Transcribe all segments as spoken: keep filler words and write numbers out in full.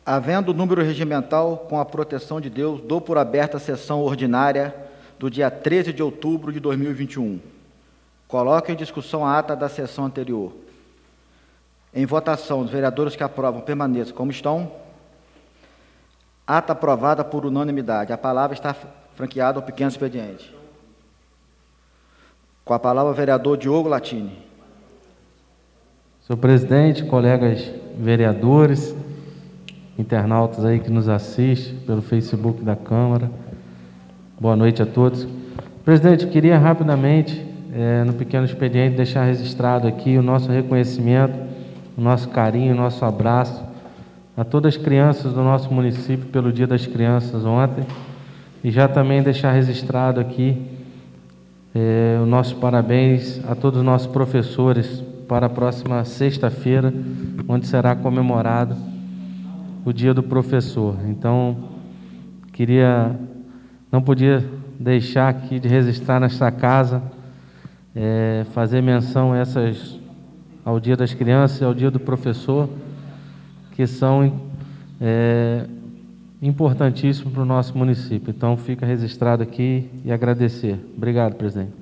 Havendo número regimental com a proteção de Deus, dou por aberta a sessão ordinária do dia treze de outubro de dois mil e vinte e um. Coloque em discussão a ata da sessão anterior. Em votação, os vereadores que aprovam permaneçam como estão. Ata aprovada por unanimidade. A palavra está franqueada ao pequeno expediente. Com a palavra, o vereador Diogo Latini. Senhor presidente, colegas vereadores, internautas aí que nos assistem pelo Facebook da Câmara, boa noite a todos. Presidente, eu queria rapidamente, é, no pequeno expediente, deixar registrado aqui o nosso reconhecimento, o nosso carinho, o nosso abraço a todas as crianças do nosso município pelo Dia das Crianças ontem, e já também deixar registrado aqui é, os nossos parabéns a todos os nossos professores para a próxima sexta-feira, onde será comemorado o Dia do Professor. Então, queria, não podia deixar aqui de registrar nesta casa, é, fazer menção a essas, ao Dia das Crianças e ao Dia do Professor, que são é, importantíssimos para o nosso município. Então, fica registrado aqui e agradecer. Obrigado, presidente.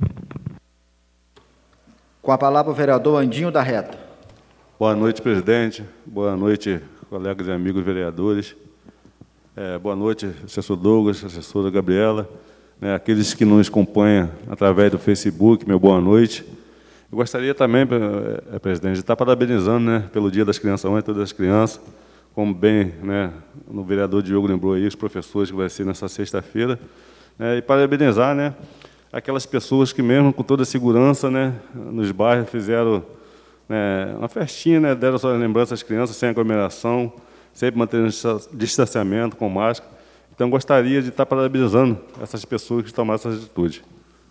Com a palavra, o vereador Andinho da Reta. Boa noite, presidente. Boa noite, colegas e amigos vereadores. É, boa noite, assessor Douglas, assessora Gabriela, né, aqueles que nos acompanham através do Facebook, meu boa noite. Eu gostaria também, é, presidente, de estar parabenizando, né, pelo Dia das Crianças, ontem, todas as crianças, como bem, né, o vereador Diogo lembrou aí, os professores, que vai ser nessa sexta-feira, né, e parabenizar, né, aquelas pessoas que mesmo com toda a segurança, né, nos bairros fizeram, né, uma festinha, né, deram suas lembranças às crianças sem aglomeração, sempre mantendo distanciamento, com máscara. Então, gostaria de estar parabenizando essas pessoas que tomaram essa atitude.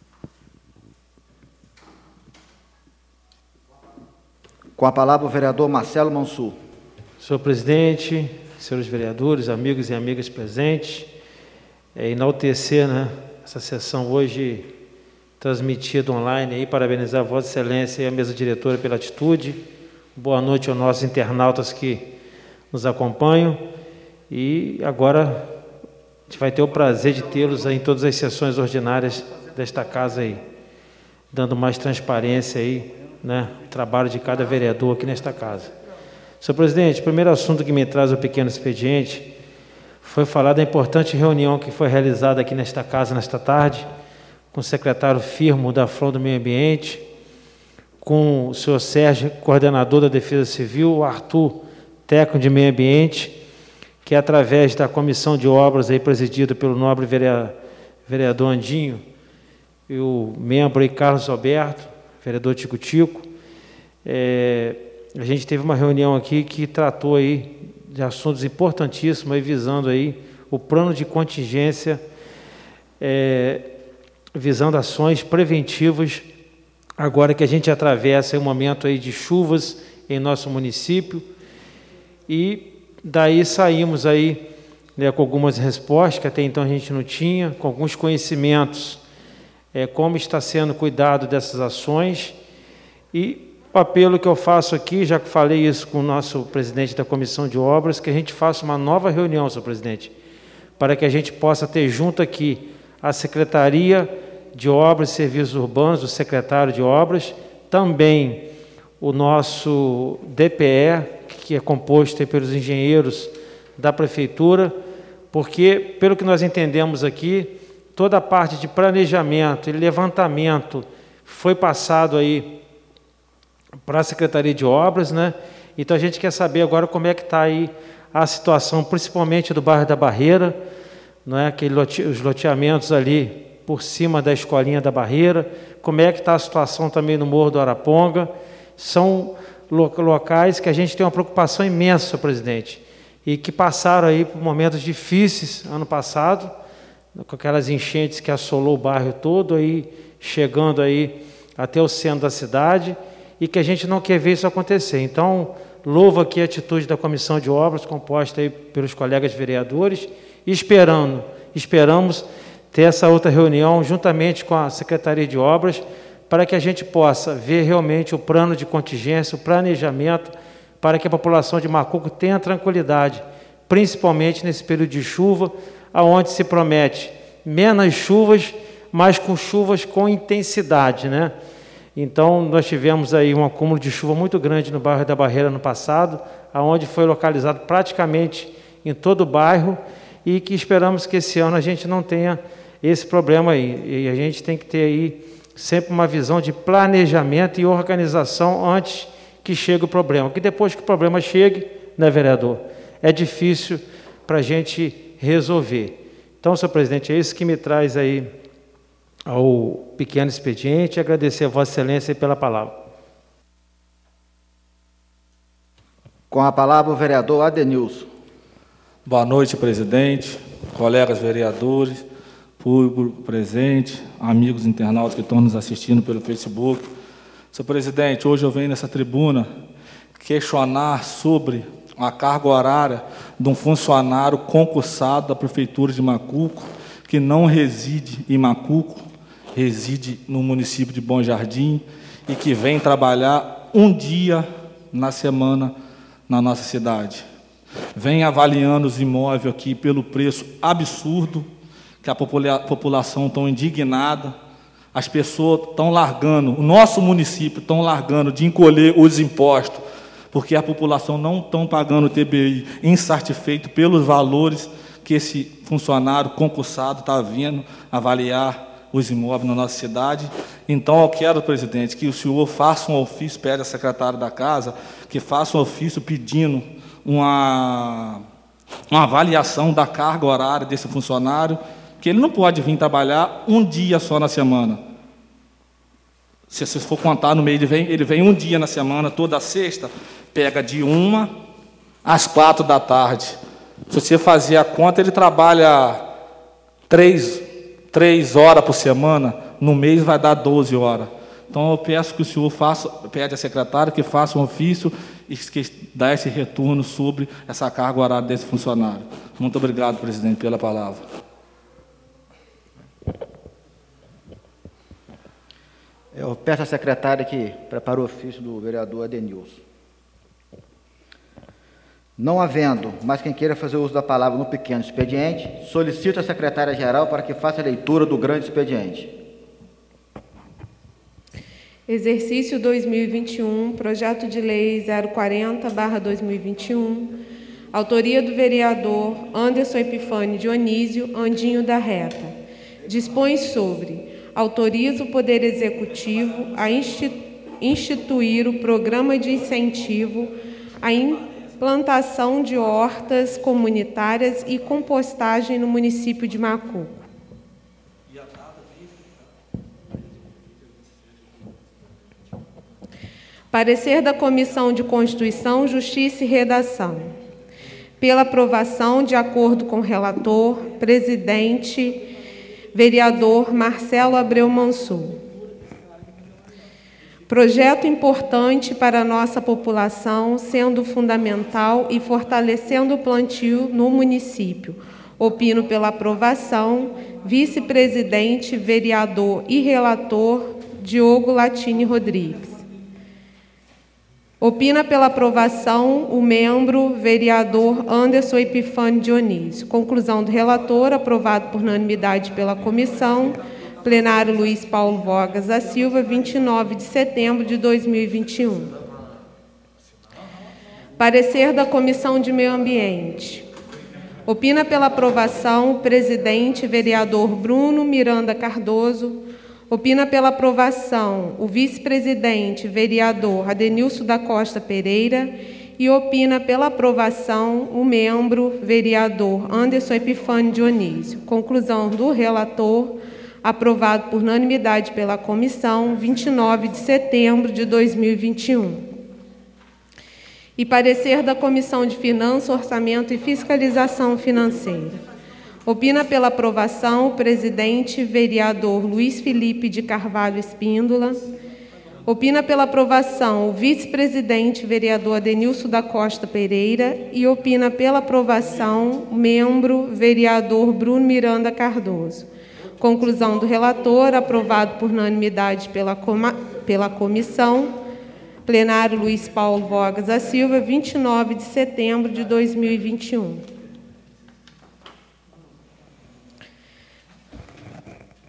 Com a palavra, o vereador Marcelo Mansur. Senhor presidente, senhores vereadores, amigos e amigas presentes, é, enaltecer, né, essa sessão hoje transmitida online, aí, parabenizar a Vossa Excelência e a mesa diretora pela atitude. Boa noite aos nossos internautas que nos acompanham. E agora a gente vai ter o prazer de tê-los em todas as sessões ordinárias desta casa aí, dando mais transparência aí, né, o trabalho de cada vereador aqui nesta casa. Senhor presidente, o primeiro assunto que me traz o pequeno expediente foi falar da importante reunião que foi realizada aqui nesta casa nesta tarde, com o secretário Firmo da F L O do Meio Ambiente, com o senhor Sérgio, coordenador da Defesa Civil, o Arthur, técnico de Meio Ambiente, que através da comissão de obras aí presidida pelo nobre vereador Andinho, e o membro aí Carlos Alberto, vereador Tico Tico, é, a gente teve uma reunião aqui que tratou aí de assuntos importantíssimos, aí visando aí o plano de contingência, é, visando ações preventivas, agora que a gente atravessa um momento aí de chuvas em nosso município, e daí saímos aí, né, com algumas respostas que até então a gente não tinha, com alguns conhecimentos, é, como está sendo cuidado dessas ações, e o apelo que eu faço aqui, já que falei isso com o nosso presidente da Comissão de Obras, que a gente faça uma nova reunião, senhor presidente, para que a gente possa ter junto aqui a Secretaria de Obras e Serviços Urbanos, o secretário de Obras, também o nosso D P E, que é composto pelos engenheiros da Prefeitura, porque, pelo que nós entendemos aqui, toda a parte de planejamento e levantamento foi passado aí para a Secretaria de Obras, né? Então a gente quer saber agora como é que está aí a situação, principalmente do bairro da Barreira, não é? Aquele lote, os loteamentos ali por cima da escolinha da Barreira, como é que está a situação também no Morro do Araponga. São locais que a gente tem uma preocupação imensa, senhor presidente, e que passaram aí por momentos difíceis ano passado, com aquelas enchentes que assolou o bairro todo, aí chegando aí até o centro da cidade, e que a gente não quer ver isso acontecer. Então, louvo aqui a atitude da Comissão de Obras, composta aí pelos colegas vereadores, e esperando, esperamos ter essa outra reunião, juntamente com a Secretaria de Obras, para que a gente possa ver realmente o plano de contingência, o planejamento, para que a população de Macuco tenha tranquilidade principalmente nesse período de chuva, aonde se promete menos chuvas, mas com chuvas com intensidade, né? Então, nós tivemos aí um acúmulo de chuva muito grande no bairro da Barreira no passado, aonde foi localizado praticamente em todo o bairro, e que esperamos que esse ano a gente não tenha esse problema aí. E a gente tem que ter aí sempre uma visão de planejamento e organização antes que chegue o problema. Porque depois que o problema chegue, né, vereador, é difícil para a gente resolver. Então, senhor presidente, é isso que me traz aí ao pequeno expediente, e agradecer a Vossa Excelência pela palavra. Com a palavra o vereador Adenilson. Boa noite, presidente, colegas vereadores, público presente, amigos internautas que estão nos assistindo pelo Facebook. Senhor presidente, hoje eu venho nessa tribuna questionar sobre a carga horária de um funcionário concursado da Prefeitura de Macuco, que não reside em Macuco, reside no município de Bom Jardim, e que vem trabalhar um dia na semana na nossa cidade. Vem avaliando os imóveis aqui pelo preço absurdo, que a popula- população está indignada, as pessoas estão largando, o nosso município estão largando de encolher os impostos, porque a população não está pagando o T B I insatisfeito pelos valores que esse funcionário concursado está vindo avaliar os imóveis na nossa cidade. Então, eu quero, presidente, que o senhor faça um ofício, pede à secretária da Casa, que faça um ofício pedindo uma, uma avaliação da carga horária desse funcionário, que ele não pode vir trabalhar um dia só na semana. Se você for contar no meio, ele vem, ele vem um dia na semana, toda sexta, pega de uma às quatro da tarde. Se você fazer a conta, ele trabalha três, três horas por semana, no mês vai dar doze horas. Então, eu peço que o senhor faça, pede à secretária que faça um ofício e que dá esse retorno sobre essa carga horária desse funcionário. Muito obrigado, presidente, pela palavra. Eu peço à secretária que prepare o ofício do vereador Adenilson. Não havendo mais quem queira fazer uso da palavra no pequeno expediente, solicito à secretária-geral para que faça a leitura do grande expediente. Exercício dois mil e vinte e um, projeto de lei zero quarenta barra dois mil e vinte e um, autoria do vereador Anderson Epifânio Dionísio Andinho da Reta. Dispõe sobre: autoriza o Poder Executivo a instituir o programa de incentivo à implantação de hortas comunitárias e compostagem no município de Macuco. Parecer da Comissão de Constituição, Justiça e Redação. Pela aprovação, de acordo com o relator, presidente, vereador Marcelo Abreu Mansur. Projeto importante para a nossa população, sendo fundamental e fortalecendo o plantio no município. Opino pela aprovação, vice-presidente, vereador e relator Diogo Latini Rodrigues. Opina pela aprovação o membro vereador Anderson Epifânio Dionísio. Conclusão do relator, aprovado por unanimidade pela comissão. Plenário Luiz Paulo Vogas da Silva, vinte e nove de setembro de dois mil e vinte e um. Parecer da Comissão de Meio Ambiente. Opina pela aprovação o presidente vereador Bruno Miranda Cardoso. Opina pela aprovação o vice-presidente, vereador Adenilson da Costa Pereira, e opina pela aprovação o membro, vereador Anderson Epifânio Dionísio. Conclusão do relator, aprovado por unanimidade pela comissão, vinte e nove de setembro de dois mil e vinte e um. E parecer da Comissão de Finanças, Orçamento e Fiscalização Financeira. Opina pela aprovação o presidente, vereador Luiz Felipe de Carvalho Espíndola. Opina pela aprovação o vice-presidente, vereador Adenilson da Costa Pereira. E opina pela aprovação o membro, vereador Bruno Miranda Cardoso. Conclusão do relator, aprovado por unanimidade pela, coma, pela comissão. Plenário Luiz Paulo Vogas da Silva, vinte e nove de setembro de dois mil e vinte e um.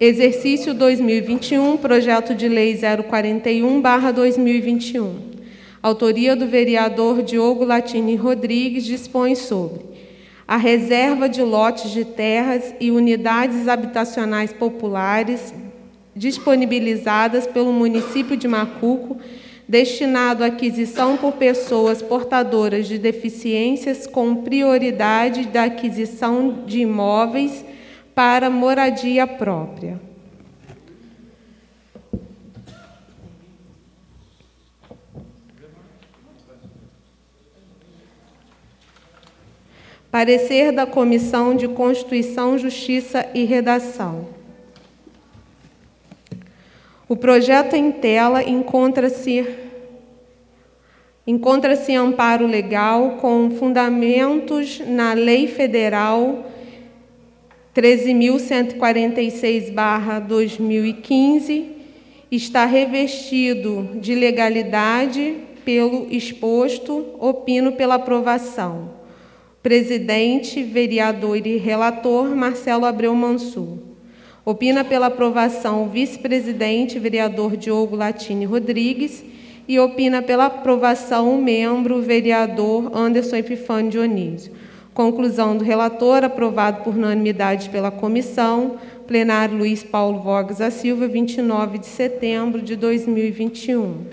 Exercício dois mil e vinte e um, Projeto de Lei zero quarenta e um barra dois mil e vinte e um. Autoria do vereador Diogo Latini Rodrigues, dispõe sobre a reserva de lotes de terras e unidades habitacionais populares disponibilizadas pelo município de Macuco, destinado à aquisição por pessoas portadoras de deficiências com prioridade da aquisição de imóveis para moradia própria. Parecer da Comissão de Constituição, Justiça e Redação. O projeto em tela encontra-se encontra-se em amparo legal com fundamentos na Lei Federal treze mil cento e quarenta e seis barra dois mil e quinze, está revestido de legalidade pelo exposto, opino pela aprovação. Presidente, vereador e relator, Marcelo Abreu Mansur. Opina pela aprovação o vice-presidente, vereador Diogo Latini Rodrigues, e opina pela aprovação o membro, vereador Anderson Epifânio Dionísio. Conclusão do relator, aprovado por unanimidade pela comissão, plenário Luiz Paulo Vogas da Silva, vinte e nove de setembro de dois mil e vinte e um.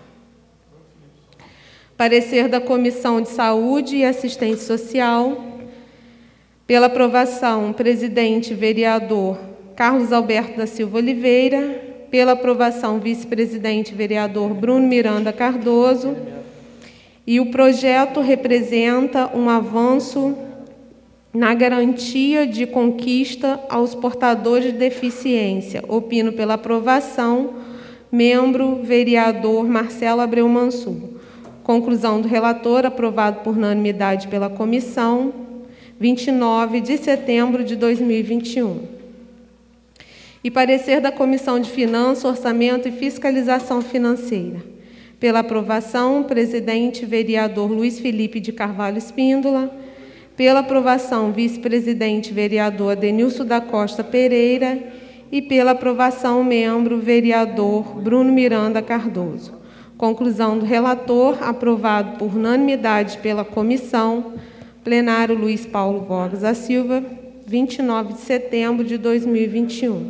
Parecer da Comissão de Saúde e Assistência Social. Pela aprovação, presidente, vereador Carlos Alberto da Silva Oliveira. Pela aprovação, vice-presidente, vereador Bruno Miranda Cardoso. E o projeto representa um avanço na garantia de conquista aos portadores de deficiência. Opino pela aprovação, membro, vereador Marcelo Abreu Mansur. Conclusão do relator, aprovado por unanimidade pela comissão, vinte e nove de setembro de dois mil e vinte e um. E parecer da Comissão de Finanças, Orçamento e Fiscalização Financeira. Pela aprovação, presidente, vereador Luiz Felipe de Carvalho Espíndola. Pela aprovação, vice-presidente, vereador Adenilson da Costa Pereira. E pela aprovação, membro, vereador Bruno Miranda Cardoso. Conclusão do relator, aprovado por unanimidade pela comissão, plenário Luiz Paulo Vogas da Silva, vinte e nove de setembro de dois mil e vinte e um.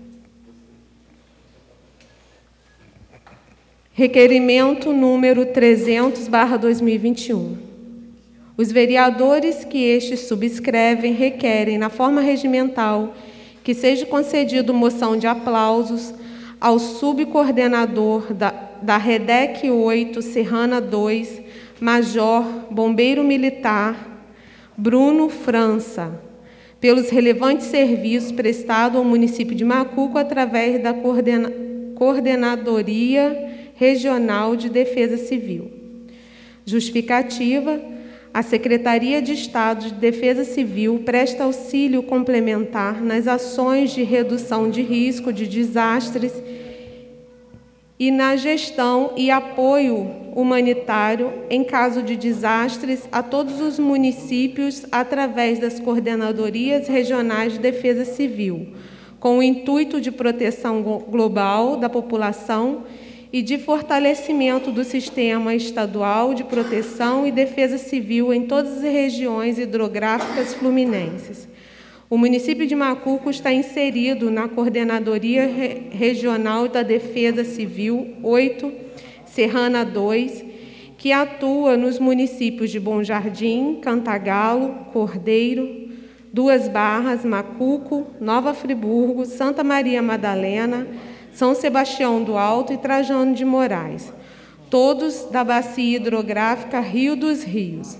Requerimento número trezentos barra dois mil e vinte e um. Os vereadores que estes subscrevem requerem, na forma regimental, que seja concedido moção de aplausos ao subcoordenador da, da REDEC oito, Serrana dois, Major, Bombeiro Militar, Bruno França, pelos relevantes serviços prestados ao município de Macuco através da coordena, Coordenadoria Regional de Defesa Civil. Justificativa: a Secretaria de Estado de Defesa Civil presta auxílio complementar nas ações de redução de risco de desastres e na gestão e apoio humanitário em caso de desastres a todos os municípios através das Coordenadorias Regionais de Defesa Civil, com o intuito de proteção global da população e de fortalecimento do sistema estadual de proteção e defesa civil em todas as regiões hidrográficas fluminenses. O município de Macuco está inserido na Coordenadoria Regional da Defesa Civil oito, Serrana dois, que atua nos municípios de Bom Jardim, Cantagalo, Cordeiro, Duas Barras, Macuco, Nova Friburgo, Santa Maria Madalena, São Sebastião do Alto e Trajano de Moraes, todos da bacia hidrográfica Rio dos Rios.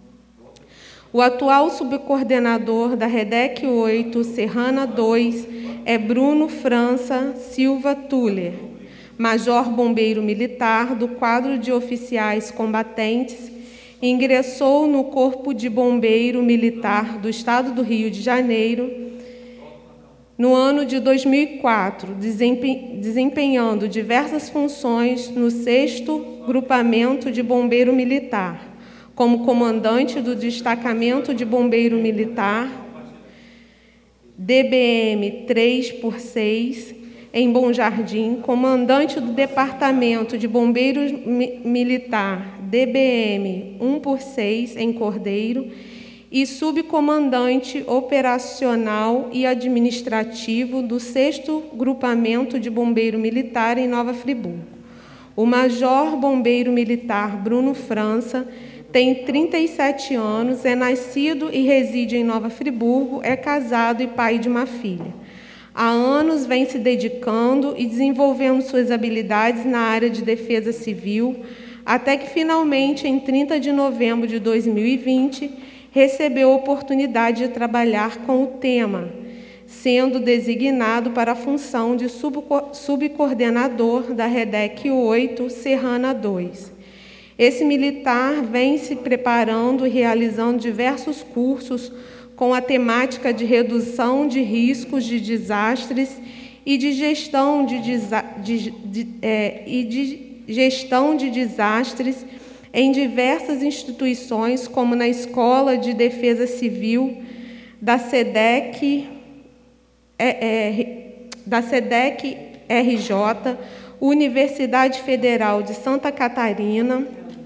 O atual subcoordenador da REDEC oito, Serrana dois, é Bruno França Silva Tuller, Major Bombeiro Militar do quadro de oficiais combatentes, ingressou no Corpo de Bombeiro Militar do Estado do Rio de Janeiro no ano de dois mil e quatro, desempenhando diversas funções no sexto Grupamento de Bombeiro Militar, como comandante do Destacamento de Bombeiro Militar D B M três por seis, em Bom Jardim, comandante do Departamento de Bombeiros Militar, D B M um por seis, em Cordeiro, e subcomandante operacional e administrativo do sexto Grupamento de Bombeiro Militar em Nova Friburgo. O Major Bombeiro Militar Bruno França tem trinta e sete anos, é nascido e reside em Nova Friburgo, é casado e pai de uma filha. Há anos vem se dedicando e desenvolvendo suas habilidades na área de defesa civil, até que finalmente, em trinta de novembro de dois mil e vinte, recebeu a oportunidade de trabalhar com o tema, sendo designado para a função de subcoordenador da REDEC oito, Serrana dois. Esse militar vem se preparando e realizando diversos cursos com a temática de redução de riscos de desastres e de gestão de, desa de, de, é, e de gestão de desastres em diversas instituições, como na Escola de Defesa Civil da SEDEC, é, é, da SEDEC R J, Universidade Federal de Santa Catarina,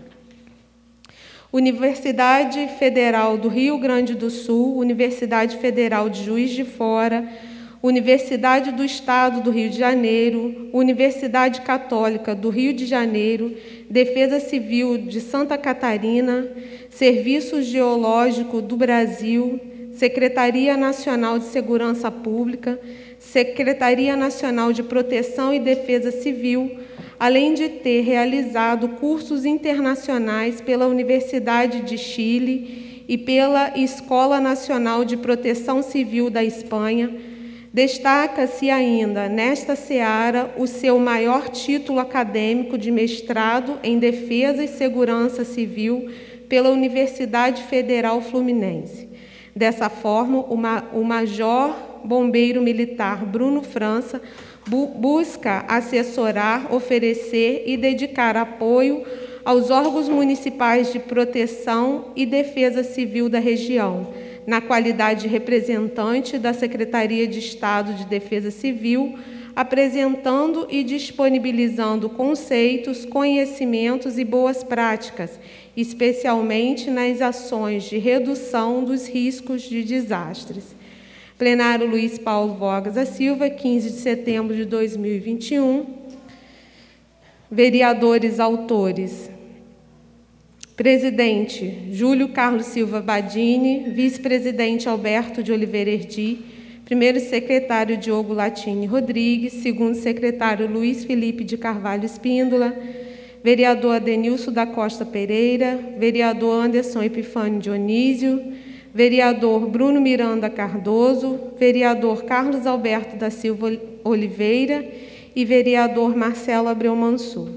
Universidade Federal do Rio Grande do Sul, Universidade Federal de Juiz de Fora, Universidade do Estado do Rio de Janeiro, Universidade Católica do Rio de Janeiro, Defesa Civil de Santa Catarina, Serviço Geológico do Brasil, Secretaria Nacional de Segurança Pública, Secretaria Nacional de Proteção e Defesa Civil, além de ter realizado cursos internacionais pela Universidade de Chile e pela Escola Nacional de Proteção Civil da Espanha. Destaca-se ainda, nesta seara, o seu maior título acadêmico de mestrado em Defesa e Segurança Civil pela Universidade Federal Fluminense. Dessa forma, o Major Bombeiro Militar Bruno França bu busca assessorar, oferecer e dedicar apoio aos órgãos municipais de proteção e defesa civil da região, na qualidade de representante da Secretaria de Estado de Defesa Civil, apresentando e disponibilizando conceitos, conhecimentos e boas práticas, especialmente nas ações de redução dos riscos de desastres. Plenário Luiz Paulo Vogas da Silva, quinze de setembro de dois mil e vinte e um. Vereadores autores. Presidente, Júlio Carlos Silva Badini. Vice-presidente, Alberto de Oliveira Erdi. Primeiro secretário, Diogo Latini Rodrigues. Segundo secretário, Luiz Felipe de Carvalho Espíndola. Vereador Adenilson da Costa Pereira. Vereador Anderson Epifânio Dionísio. Vereador Bruno Miranda Cardoso. Vereador Carlos Alberto da Silva Oliveira. E vereador Marcelo Abreu Mansur.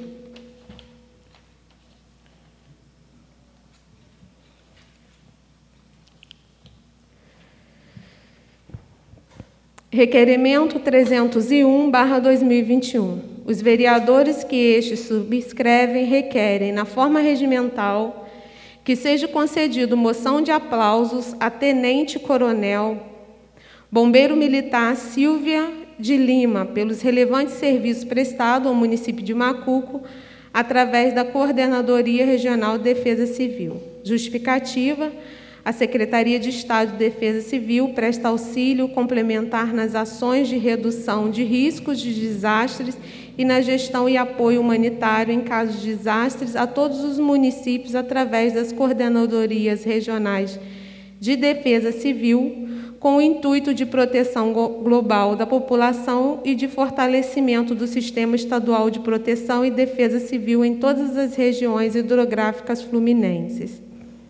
Requerimento trezentos e um barra dois mil e vinte e um. Os vereadores que estes subscrevem requerem, na forma regimental, que seja concedido moção de aplausos a Tenente-Coronel Bombeiro Militar Silvia de Lima, pelos relevantes serviços prestados ao município de Macuco, através da Coordenadoria Regional de Defesa Civil. Justificativa: a Secretaria de Estado de Defesa Civil presta auxílio complementar nas ações de redução de riscos de desastres e na gestão e apoio humanitário em casos de desastres a todos os municípios através das Coordenadorias Regionais de Defesa Civil, com o intuito de proteção global da população e de fortalecimento do Sistema Estadual de Proteção e Defesa Civil em todas as regiões hidrográficas fluminenses.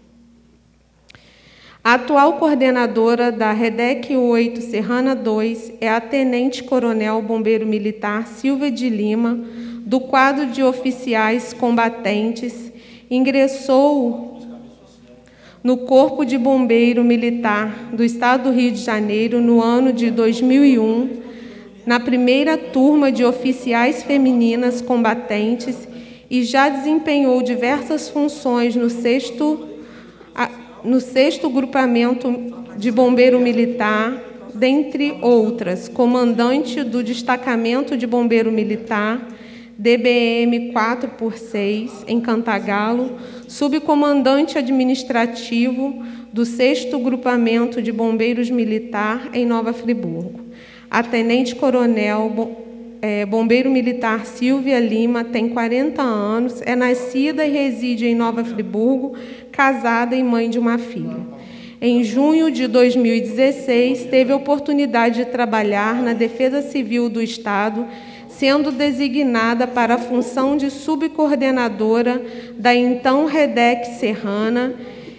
A atual coordenadora da REDEC oito, Serrana dois, é a Tenente-Coronel Bombeiro Militar Silvia de Lima, do quadro de oficiais combatentes, ingressou no Corpo de Bombeiro Militar do Estado do Rio de Janeiro no ano de dois mil e um, na primeira turma de oficiais femininas combatentes, e já desempenhou diversas funções no sexto no sexto Grupamento de Bombeiro Militar, dentre outras, comandante do Destacamento de Bombeiro Militar, D B M quatro por seis, em Cantagalo, subcomandante administrativo do sexto Grupamento de Bombeiros Militar, em Nova Friburgo. A tenente-coronel é, bombeiro militar Silvia Lima tem quarenta anos, é nascida e reside em Nova Friburgo, casada e mãe de uma filha. Em junho de dois mil e dezesseis, teve a oportunidade de trabalhar na Defesa Civil do Estado, sendo designada para a função de subcoordenadora da então REDEC Serrana,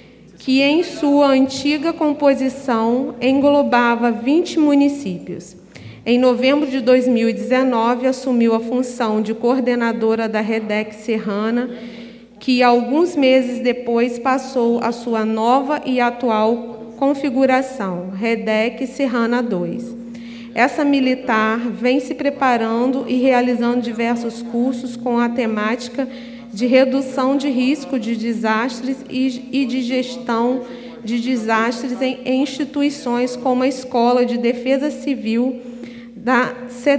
que em sua antiga composição englobava vinte municípios. Em novembro de dois mil e dezenove, assumiu a função de coordenadora da REDEC Serrana, que alguns meses depois passou a sua nova e atual configuração, REDEC Serrana dois. Essa militar vem se preparando e realizando diversos cursos com a temática de redução de risco de desastres e de gestão de desastres em instituições como a Escola de Defesa Civil da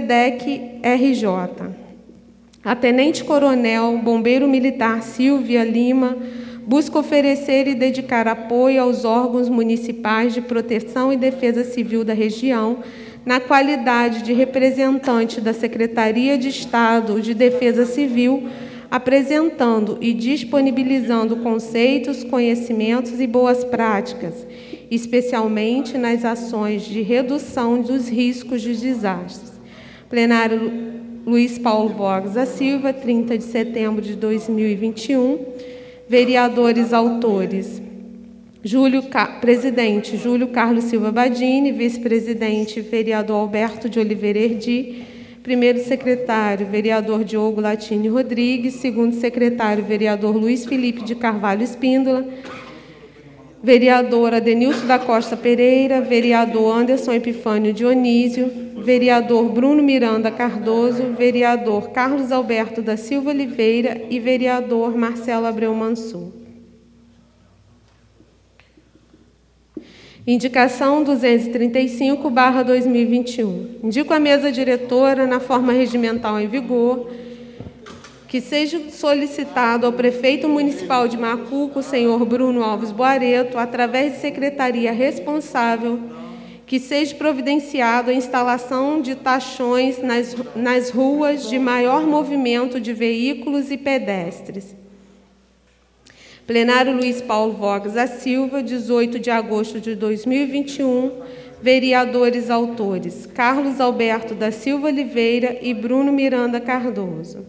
SEDEC R J. A tenente-coronel bombeiro militar Silvia Lima busca oferecer e dedicar apoio aos órgãos municipais de proteção e defesa civil da região, na qualidade de representante da Secretaria de Estado de Defesa Civil, apresentando e disponibilizando conceitos, conhecimentos e boas práticas, especialmente nas ações de redução dos riscos de desastres. Plenário Luiz Paulo Vogas da Silva, trinta de setembro de dois mil e vinte e um. Vereadores autores: Júlio, presidente, Júlio Carlos Silva Badini, vice-presidente, vereador Alberto de Oliveira Erdi, primeiro secretário, vereador Diogo Latini Rodrigues, segundo secretário, vereador Luiz Felipe de Carvalho Espíndola, vereador Adenilson da Costa Pereira, vereador Anderson Epifânio Dionísio, vereador Bruno Miranda Cardoso, vereador Carlos Alberto da Silva Oliveira e vereador Marcelo Abreu Mansur. Indicação duzentos e trinta e cinco barra dois mil e vinte e um. Indico a mesa diretora, na forma regimental em vigor, que seja solicitado ao prefeito municipal de Macuco, senhor Bruno Alves Boareto, através de secretaria responsável, que seja providenciado a instalação de tachões nas, nas ruas de maior movimento de veículos e pedestres. Plenário Luiz Paulo Vogas da Silva, dezoito de agosto de dois mil e vinte e um. Vereadores autores: Carlos Alberto da Silva Oliveira e Bruno Miranda Cardoso.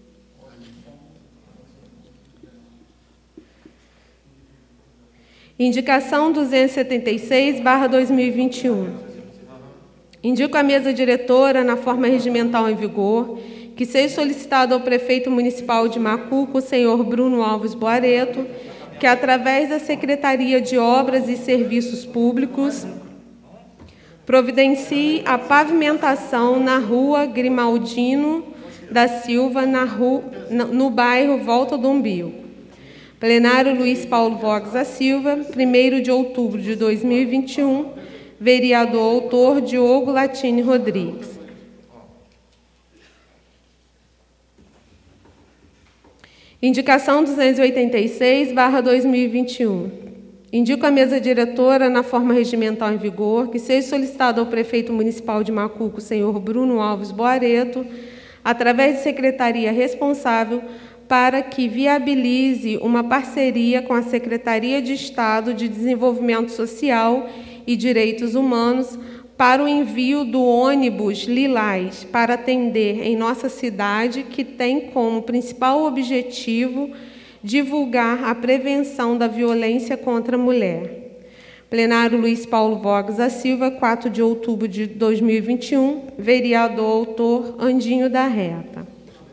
Indicação duzentos e setenta e seis barra dois mil e vinte e um. Indico a mesa diretora, na forma regimental em vigor, que seja solicitado ao prefeito municipal de Macuco, senhor Bruno Alves Boareto, que, através da Secretaria de Obras e Serviços Públicos, providencie a pavimentação na rua Grimaldino da Silva, na rua, no bairro Volta do Umbigo. Plenário Luiz Paulo Vogas da Silva, primeiro de outubro de dois mil e vinte e um. Vereador autor Diogo Latini Rodrigues. Indicação duzentos e oitenta e seis barra dois mil e vinte e um. Indico a mesa diretora, na forma regimental em vigor, que seja solicitado ao prefeito municipal de Macuco, senhor Bruno Alves Boareto, através de secretaria responsável, para que viabilize uma parceria com a Secretaria de Estado de Desenvolvimento Social e Direitos Humanos para o envio do ônibus Lilás para atender em nossa cidade, que tem como principal objetivo divulgar a prevenção da violência contra a mulher. Plenário Luiz Paulo Vogas da Silva, quatro de outubro de dois mil e vinte e um. Vereador autor Andinho da Reta.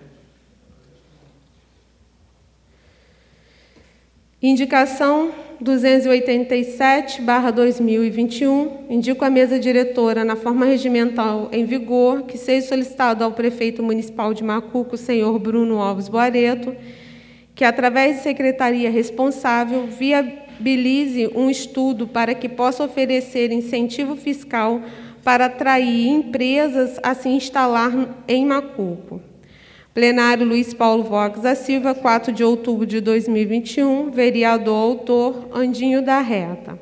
Indicação duzentos e oitenta e sete barra dois mil e vinte e um. Indico a mesa diretora, na forma regimental em vigor, que seja solicitado ao prefeito municipal de Macuco, senhor Bruno Alves Boareto, que, através de secretaria responsável, via, viabilize um estudo para que possa oferecer incentivo fiscal para atrair empresas a se instalar em Macuco. Plenário Luiz Paulo Vox da Silva, quatro de outubro de dois mil e vinte e um, vereador autor Andinho da Reta.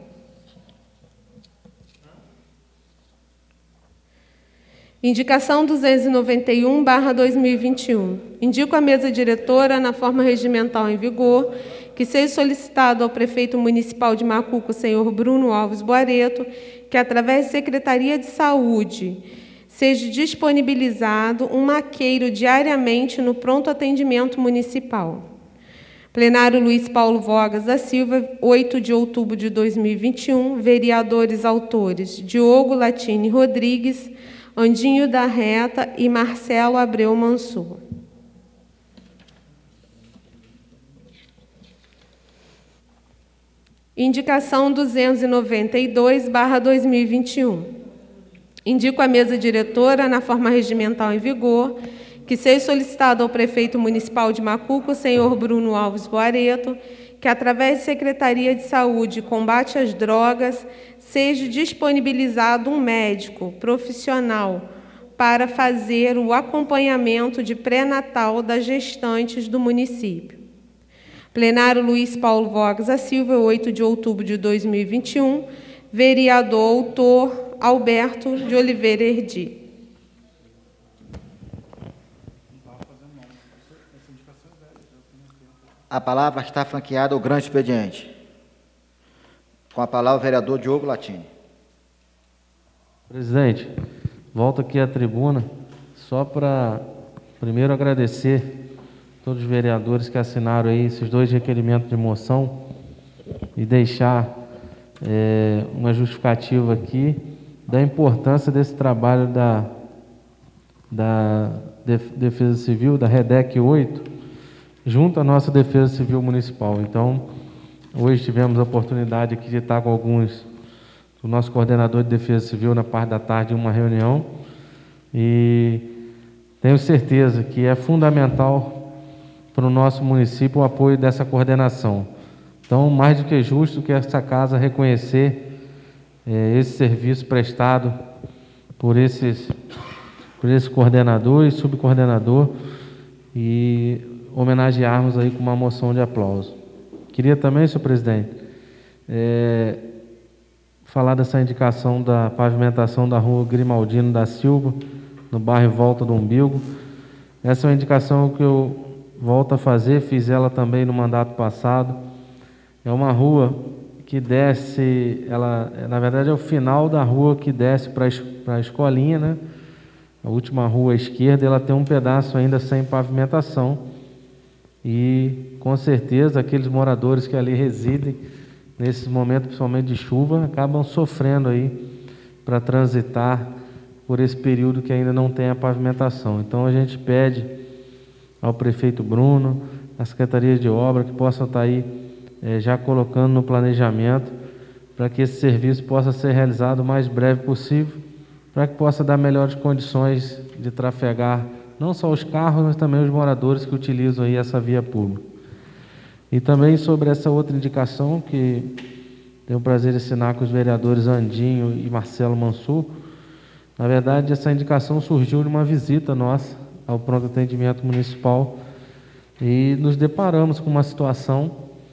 Indicação duzentos e noventa e um barra dois mil e vinte e um. Indico a mesa diretora, na forma regimental em vigor, que seja solicitado ao prefeito municipal de Macuco, senhor Bruno Alves Boareto, que, através da Secretaria de Saúde, seja disponibilizado um maqueiro diariamente no pronto atendimento municipal. Plenário Luiz Paulo Vogas da Silva, oito de outubro de dois mil e vinte e um, vereadores autores Diogo Latini Rodrigues, Andinho da Reta e Marcelo Abreu Mansur. Indicação duzentos e noventa e dois barra dois mil e vinte e um. Indico a mesa diretora, na forma regimental em vigor, que seja solicitado ao prefeito municipal de Macuco, senhor Bruno Alves Boareto, que, através da Secretaria de Saúde e Combate às Drogas, seja disponibilizado um médico profissional para fazer o acompanhamento de pré-natal das gestantes do município. Plenário Luiz Paulo Vogas da Silva, oito de outubro de dois mil e vinte e um, vereador autor Alberto de Oliveira Erdi. A palavra está franqueada ao grande expediente. Com a palavra o vereador Diogo Latini. Presidente, volto aqui à tribuna só para primeiro agradecer a todos os vereadores que assinaram aí esses dois requerimentos de moção e deixar é, uma justificativa aqui da importância desse trabalho da, da Defesa Civil, da REDEC oito, junto à nossa Defesa Civil Municipal. Então, hoje tivemos a oportunidade aqui de estar com alguns do nosso coordenador de Defesa Civil na parte da tarde em uma reunião e tenho certeza que é fundamental para o nosso município o apoio dessa coordenação. Então, mais do que justo que essa casa reconhecer é, esse serviço prestado por esses, por esse coordenador e subcoordenador e homenagearmos aí com uma moção de aplauso. Queria também, senhor presidente, é, falar dessa indicação da pavimentação da rua Grimaldino da Silva, no bairro Volta do Umbigo. Essa é uma indicação que eu volto a fazer, fiz ela também no mandato passado. É uma rua que desce, ela, na verdade é o final da rua que desce para a escolinha, né? A última rua à esquerda, ela tem um pedaço ainda sem pavimentação. E, com certeza, aqueles moradores que ali residem, nesses momentos, principalmente de chuva, acabam sofrendo aí para transitar por esse período que ainda não tem a pavimentação. Então, a gente pede ao prefeito Bruno, à Secretaria de Obra, que possam estar aí é, já colocando no planejamento para que esse serviço possa ser realizado o mais breve possível, para que possa dar melhores condições de trafegar não só os carros, mas também os moradores que utilizam aí essa via pública. E também sobre essa outra indicação, que tenho o prazer de assinar com os vereadores Andinho e Marcelo Mansur. Na verdade, essa indicação surgiu de uma visita nossa ao pronto atendimento municipal e nos deparamos com uma situação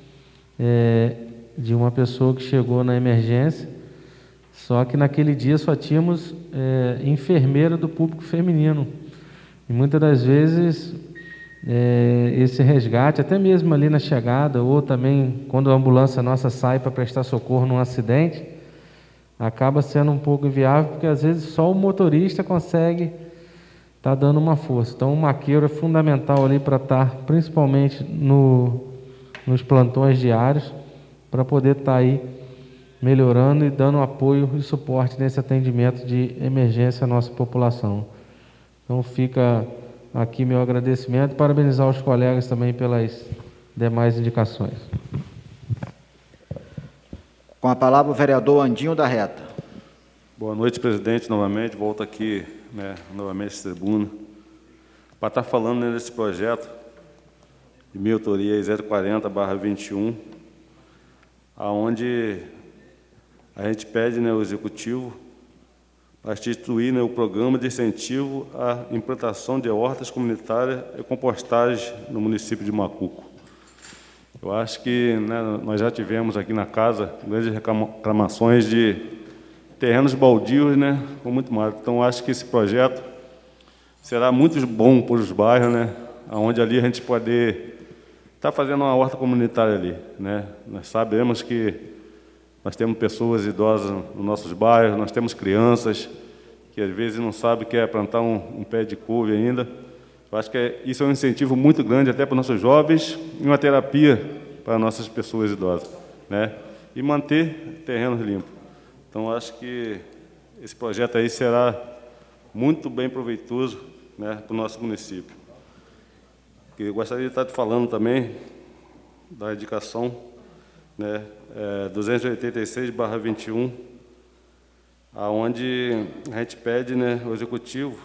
é, de uma pessoa que chegou na emergência, só que naquele dia só tínhamos é, enfermeira do público feminino. E muitas das vezes é, esse resgate, até mesmo ali na chegada, ou também quando a ambulância nossa sai para prestar socorro num acidente, acaba sendo um pouco inviável, porque às vezes só o motorista consegue estar dando uma força. Então o maqueiro é fundamental ali para estar, principalmente no, nos plantões diários, para poder estar aí melhorando e dando apoio e suporte nesse atendimento de emergência à nossa população. Então fica aqui meu agradecimento e parabenizar os colegas também pelas demais indicações. Com a palavra o vereador Andinho da Reta. Boa noite, presidente, novamente. Volto aqui, né, novamente essa tribuna, para estar falando né, desse projeto de minha autoria zero quarenta barra vinte e um, onde a gente pede, né, o Executivo para instituir, né, o programa de incentivo à implantação de hortas comunitárias e compostagem no município de Macuco. Eu acho que, né, nós já tivemos aqui na casa grandes reclamações de terrenos baldios, né, com muito mato. Então, acho que esse projeto será muito bom para os bairros, né, onde ali a gente poder estar fazendo uma horta comunitária ali, né. Nós sabemos que nós temos pessoas idosas nos nossos bairros, nós temos crianças que às vezes não sabem que é plantar um, um pé de couve ainda. Eu acho que é, isso é um incentivo muito grande até para os nossos jovens e uma terapia para nossas pessoas idosas, né? E manter terrenos limpos. Então, acho que esse projeto aí será muito bem proveitoso, né, para o nosso município. Eu gostaria de estar te falando também da indicação, né, é, duzentos e oitenta e seis barra vinte e um, aonde a gente pede, né, ao Executivo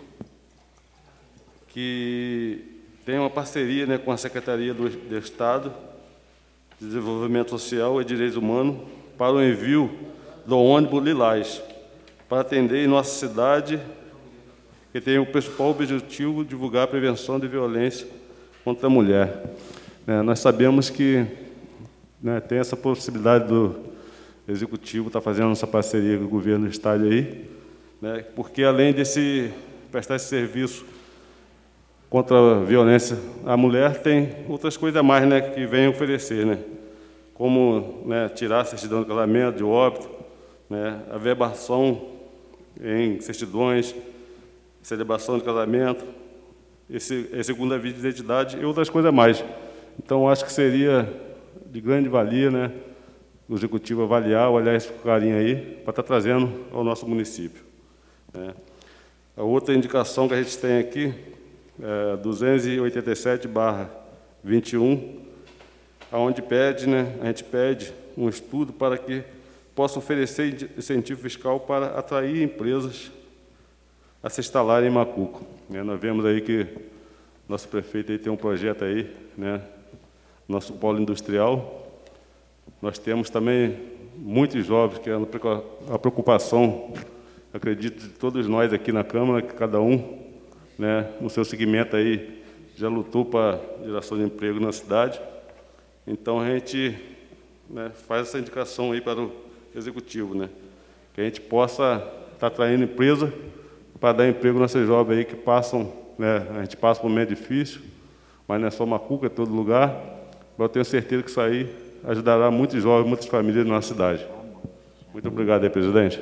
que tem uma parceria, né, com a Secretaria do, do Estado de Desenvolvimento Social e Direitos Humanos para o envio do ônibus Lilás, para atender em nossa cidade, que tem o principal objetivo de divulgar a prevenção de violência contra a mulher. É, nós sabemos que, né, tem essa possibilidade do Executivo estar fazendo essa parceria com o governo do Estado aí, né, porque além desse prestar esse serviço contra a violência à mulher, tem outras coisas a mais, né, que vem oferecer, né, como, né, tirar a certidão de casamento, de óbito, né, a verbação em certidões, celebração de casamento, esse, esse segunda via de identidade e outras coisas a mais. Então, acho que seria de grande valia, né, o Executivo avaliar, olhar esse carinho aí, para estar trazendo ao nosso município, né. A outra indicação que a gente tem aqui é duzentos e oitenta e sete barra vinte e um, aonde pede, né, a gente pede um estudo para que possa oferecer incentivo fiscal para atrair empresas a se instalarem em Macuco. Né, nós vemos aí que nosso prefeito aí tem um projeto aí, né, nosso polo industrial. Nós temos também muitos jovens que é a preocupação, acredito, de todos nós aqui na Câmara, que cada um, né, no seu segmento aí, já lutou para a geração de emprego na cidade. Então, a gente, né, faz essa indicação aí para o Executivo, né, que a gente possa estar atraindo empresa para dar emprego nesses jovens aí que passam, né, a gente passa por um momento difícil, mas não é só Macuco, é todo lugar. Mas eu tenho certeza que isso aí ajudará muitos jovens, muitas famílias na nossa cidade. Muito obrigado aí, presidente.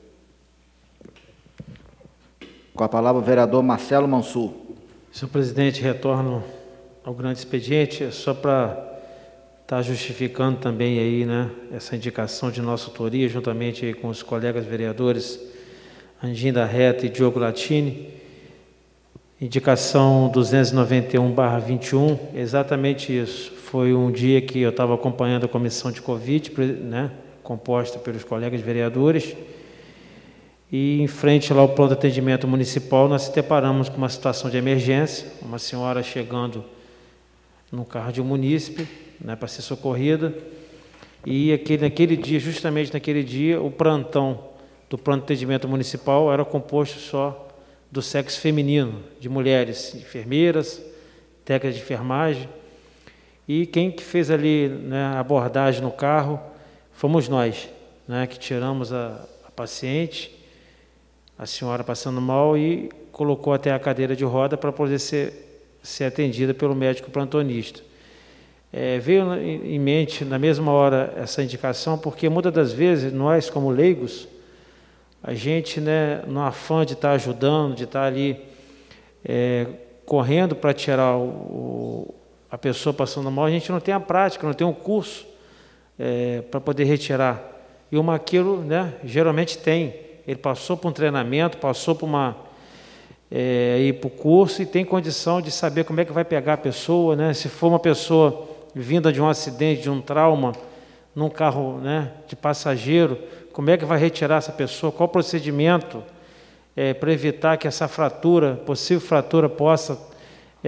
Com a palavra o vereador Marcelo Mansur. Senhor presidente, retorno ao grande expediente, só para estar justificando também aí, né, essa indicação de nossa autoria, juntamente aí com os colegas vereadores Andinda Reta e Diogo Latini. Indicação duzentos e noventa e um barra vinte e um, exatamente isso. Foi um dia que eu estava acompanhando a comissão de Covid, né, composta pelos colegas vereadores, e em frente lá ao plano de atendimento municipal, nós se deparamos com uma situação de emergência, uma senhora chegando no carro de um munícipe, né, para ser socorrida, e aquele, naquele dia, justamente naquele dia, o plantão do plano de atendimento municipal era composto só do sexo feminino, de mulheres, enfermeiras, técnicas de enfermagem, e quem que fez ali, né, a abordagem no carro fomos nós, né, que tiramos a, a paciente, a senhora passando mal, e colocou até a cadeira de roda para poder ser, ser atendida pelo médico plantonista. É, veio em mente, na mesma hora, essa indicação, porque muitas das vezes, nós, como leigos, a gente, né, no afã de estar ajudando, de estar ali é, correndo para tirar o, o, a pessoa passando mal, a gente não tem a prática, não tem um curso é, para poder retirar. E o maquilo, né, geralmente tem. Ele passou por um treinamento, passou por uma é, ir para o curso e tem condição de saber como é que vai pegar a pessoa, né? Se for uma pessoa vinda de um acidente, de um trauma, num carro, né, de passageiro, como é que vai retirar essa pessoa? Qual o procedimento é, para evitar que essa fratura, possível fratura, possa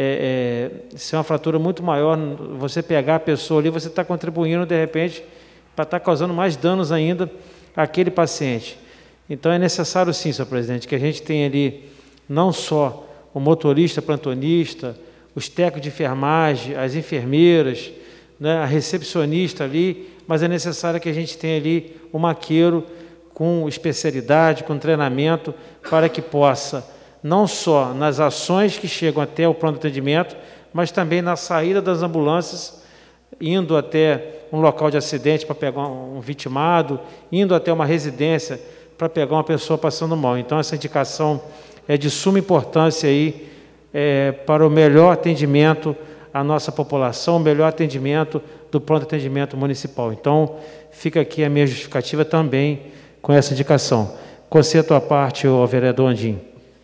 é, é, ser uma fratura muito maior? Você pegar a pessoa ali, você está contribuindo, de repente, para estar causando mais danos ainda àquele paciente. Então é necessário sim, senhor presidente, que a gente tenha ali não só o motorista plantonista, os técnicos de enfermagem, as enfermeiras, né, a recepcionista ali, mas é necessário que a gente tenha ali um maqueiro com especialidade, com treinamento, para que possa, não só nas ações que chegam até o pronto atendimento, mas também na saída das ambulâncias, indo até um local de acidente para pegar um vitimado, indo até uma residência para pegar uma pessoa passando mal. Então, essa indicação é de suma importância aí, é, para o melhor atendimento à nossa população, o melhor atendimento do pronto atendimento municipal. Então, fica aqui a minha justificativa também com essa indicação. Conceito à parte, o vereador Andim.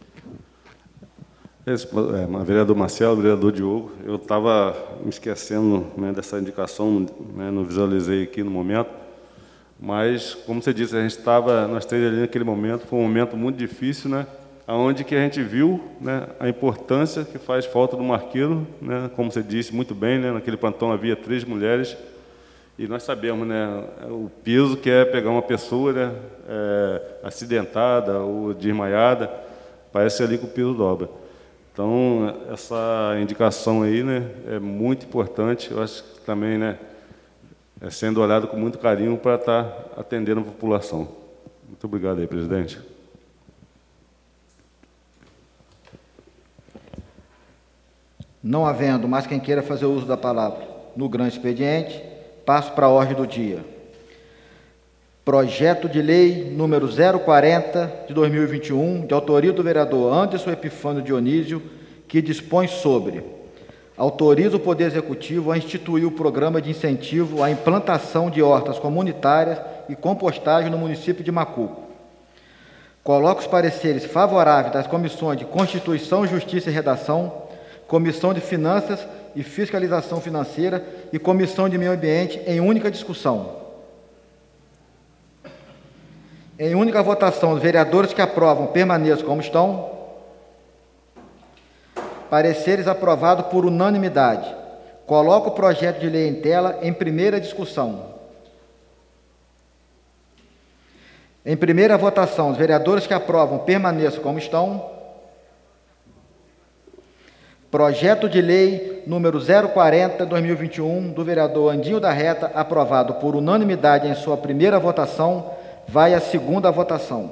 Esse, é, vereador Marcelo, vereador Diogo, eu estava me esquecendo, né, dessa indicação, né, não visualizei aqui no momento, mas, como você disse, a gente estava, nós três ali naquele momento, foi um momento muito difícil, né, onde que a gente viu, né, a importância que faz falta do marqueiro, né, como você disse muito bem, né, naquele plantão havia três mulheres, e nós sabemos, né, o peso que é pegar uma pessoa, né, é, acidentada ou desmaiada, parece ali que o peso dobra. Então, essa indicação aí, né, é muito importante, eu acho que também, né, é sendo olhado com muito carinho para estar atendendo a população. Muito obrigado aí, presidente. Não havendo mais quem queira fazer uso da palavra no grande expediente, passo para a ordem do dia. Projeto de lei número zero quarenta de dois mil e vinte e um, de autoria do vereador Anderson Epifânio Dionísio, que dispõe sobre: autoriza o Poder Executivo a instituir o programa de incentivo à implantação de hortas comunitárias e compostagem no município de Macuco. Coloca os pareceres favoráveis das comissões de Constituição, Justiça e Redação, Comissão de Finanças e Fiscalização Financeira e Comissão de Meio Ambiente em única discussão. Em única votação, os vereadores que aprovam permaneçam como estão. Pareceres aprovados por unanimidade. Coloco o projeto de lei em tela em primeira discussão. Em primeira votação, os vereadores que aprovam permaneçam como estão. Projeto de lei número zero quarenta de dois mil e vinte e um, do vereador Andinho da Reta, aprovado por unanimidade em sua primeira votação, vai à segunda votação.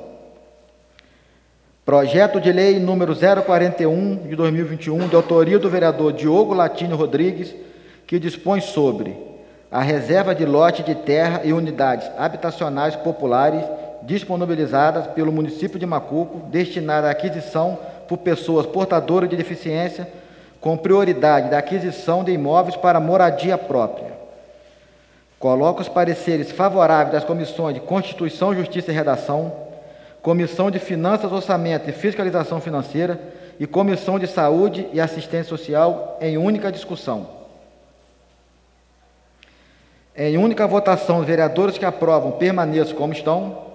Projeto de lei número zero quarenta e um, de dois mil e vinte e um, de autoria do vereador Diogo Latino Rodrigues, que dispõe sobre a reserva de lote de terra e unidades habitacionais populares disponibilizadas pelo município de Macuco, destinada à aquisição por pessoas portadoras de deficiência, com prioridade da aquisição de imóveis para moradia própria. Coloco os pareceres favoráveis das comissões de Constituição, Justiça e Redação, Comissão de Finanças, Orçamento e Fiscalização Financeira e Comissão de Saúde e Assistência Social em única discussão. Em única votação, os vereadores que aprovam permaneçam como estão.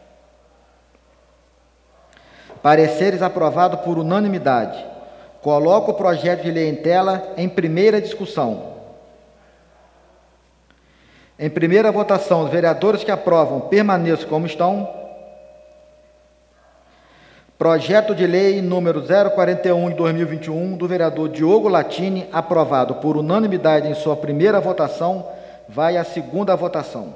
Pareceres aprovados por unanimidade. Coloco o projeto de lei em tela em primeira discussão. Em primeira votação, os vereadores que aprovam permaneçam como estão. Projeto de lei número zero quarenta e um de dois mil e vinte e um, do vereador Diogo Latini, aprovado por unanimidade em sua primeira votação, vai à segunda votação.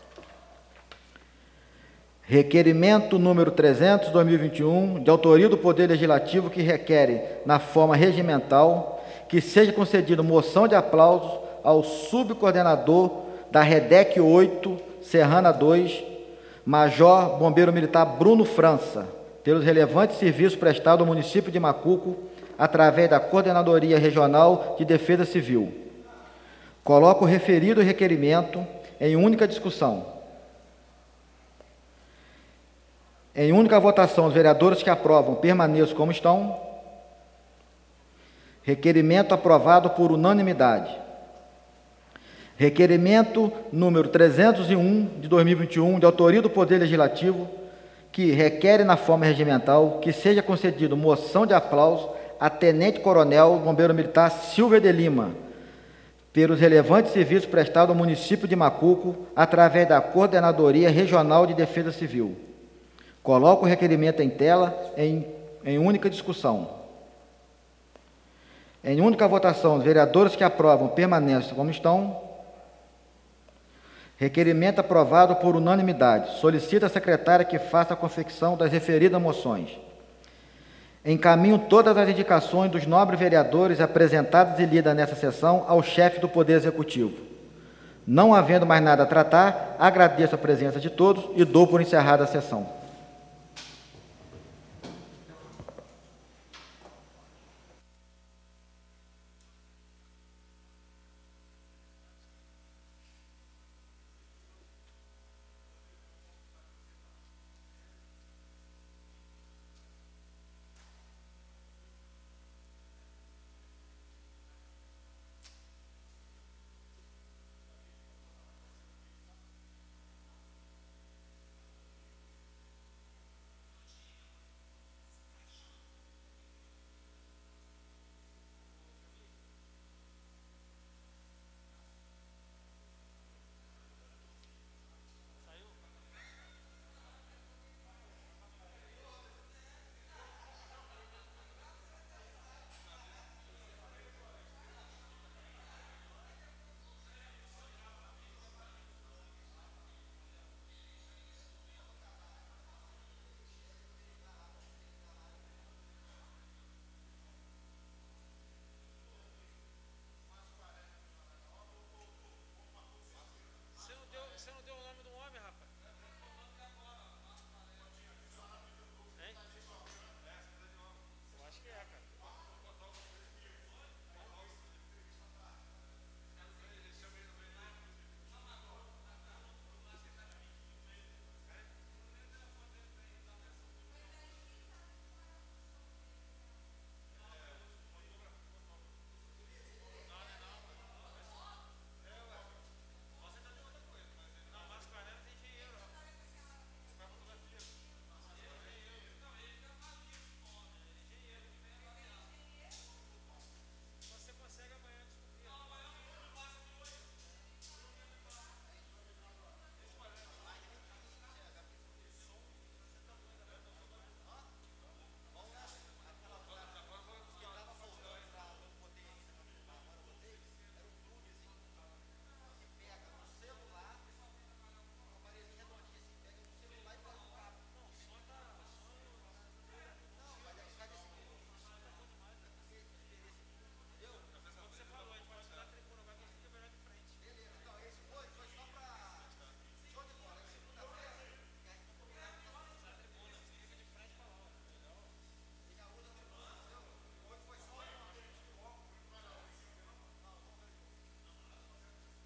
Requerimento número trezentos de dois mil e vinte e um, de autoria do Poder Legislativo, que requer, na forma regimental, que seja concedida moção de aplausos ao subcoordenador da REDEC oito, Serrana dois, Major Bombeiro Militar Bruno França, pelos relevantes serviços prestados ao município de Macuco, através da Coordenadoria Regional de Defesa Civil. Coloco o referido requerimento em única discussão. Em única votação, os vereadores que aprovam permaneçam como estão. Requerimento aprovado por unanimidade. Requerimento número trezentos e um, de dois mil e vinte e um, de autoria do Poder Legislativo, que requer, na forma regimental, que seja concedido moção de aplauso a Tenente Coronel Bombeiro Militar Silvia de Lima, pelos relevantes serviços prestados ao município de Macuco através da Coordenadoria Regional de Defesa Civil. Coloco o requerimento em tela em, em única discussão. Em única votação, os vereadores que aprovam permanecem como estão. Requerimento aprovado por unanimidade. Solicita a secretária que faça a confecção das referidas moções. Encaminho todas as indicações dos nobres vereadores apresentadas e lidas nessa sessão ao chefe do Poder Executivo. Não havendo mais nada a tratar, agradeço a presença de todos e dou por encerrada a sessão.